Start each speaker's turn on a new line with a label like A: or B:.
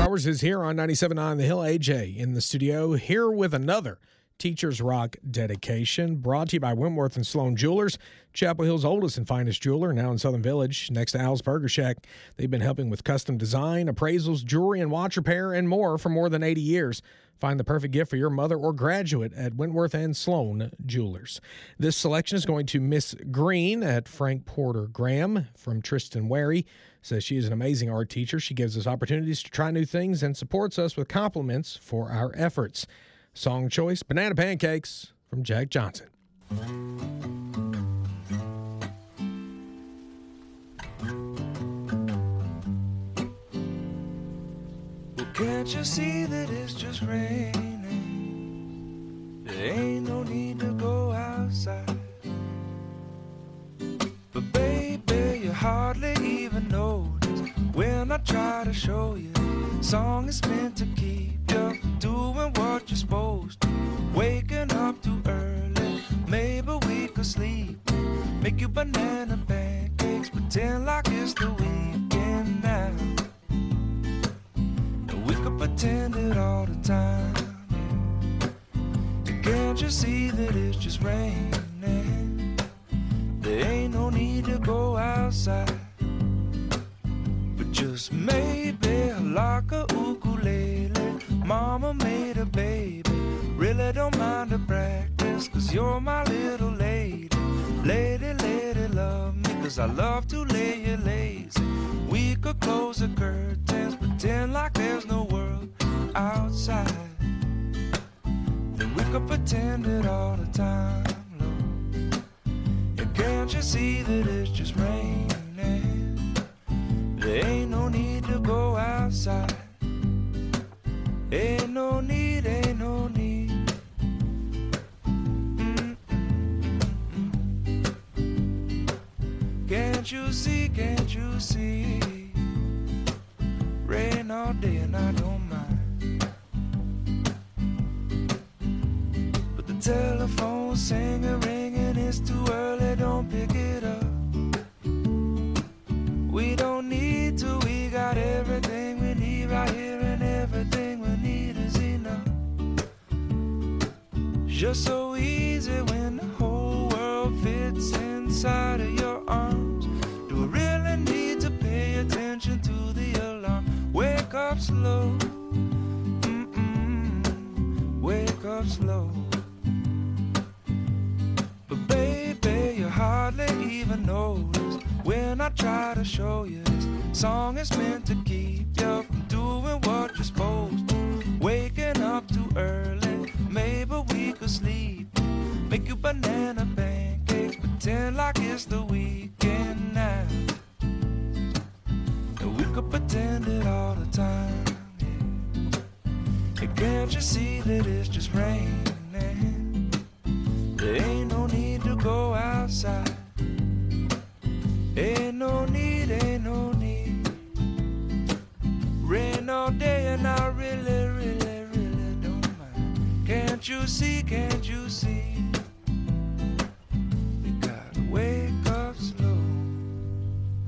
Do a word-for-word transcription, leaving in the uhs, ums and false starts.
A: Hours is here on ninety-seven point nine The Hill. A J in the studio, here with another Teachers Rock dedication, brought to you by Wentworth and Sloan Jewelers, Chapel Hill's oldest and finest jeweler, now in Southern Village, next to Al's Burger Shack. They've been helping with custom design, appraisals, jewelry, and watch repair, and more for more than eighty years. Find the perfect gift for your mother or graduate at Wentworth and Sloan Jewelers. This selection is going to Miss Green at Frank Porter Graham from Tristan Wary. Says she is an amazing art teacher. She gives us opportunities to try new things and supports us with compliments for our efforts. Song choice, Banana Pancakes from Jack Johnson.
B: Well, can't you see that it's just raining? There ain't no need to go outside. But baby, you hardly even notice when I try to show you. Song is meant to keep you doing what you're supposed to. Waking up too early, maybe we could sleep. Make you banana pancakes, pretend like it's the weekend now. And we could pretend it all the time. And can't you see that it's just raining? There ain't no need to go outside. But just maybe like a ukulele, mama made a baby. Really don't mind the practice, cause you're my little lady. Lady, lady, love me, cause I love to lay you lazy. We could close the curtains, pretend like there's no world outside. Then we could pretend it all the time, Lord. And can't you see that it's just raining? There ain't no need to go outside. Ain't no need, ain't no need. Mm-mm-mm-mm. Can't you see, can't you see? Rain all day and I don't mind. But the telephone's singing, ringing, it's too early, don't pick it up. We don't need to, we got everything we need right here, and everything we need is enough. Just so easy when the whole world fits inside of your arms. Do we really need to pay attention to the alarm? Wake up slow, mm-mm, wake up slow. But baby, you hardly even notice when I try to show you. This song is meant to keep you from doing what you're supposed to. Waking up too early, maybe we could sleep. Make you banana pancakes, pretend like it's the weekend now. And we could pretend it all the time, yeah. And can't you see that it's just raining? There ain't no need to go outside. Ain't no need, ain't no need. Rain all day and I really, really, really don't mind. Can't you see, can't you see?